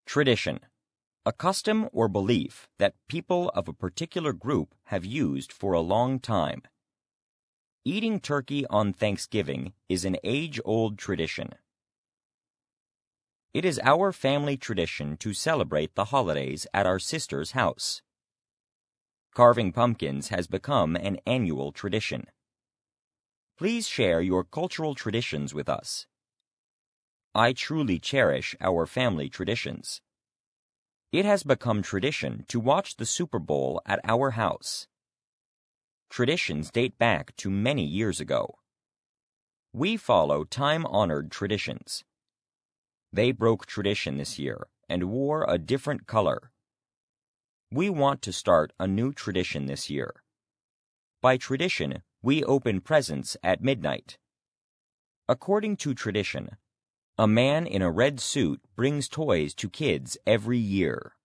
Tradition. A custom or belief that people of a particular group have used for a long time. Eating turkey on Thanksgiving is an age-old tradition. It is our family tradition to celebrate the holidays at our sister's house. Carving pumpkins has become an annual tradition. Please share your cultural traditions with us. I truly cherish our family traditions. It has become tradition to watch the Super Bowl at our house. Traditions date back to many years ago. We follow time-honored traditions. They broke tradition this year and wore a different color. We want to start a new tradition this year. By tradition, we open presents at midnight. According to tradition, a man in a red suit brings toys to kids every year.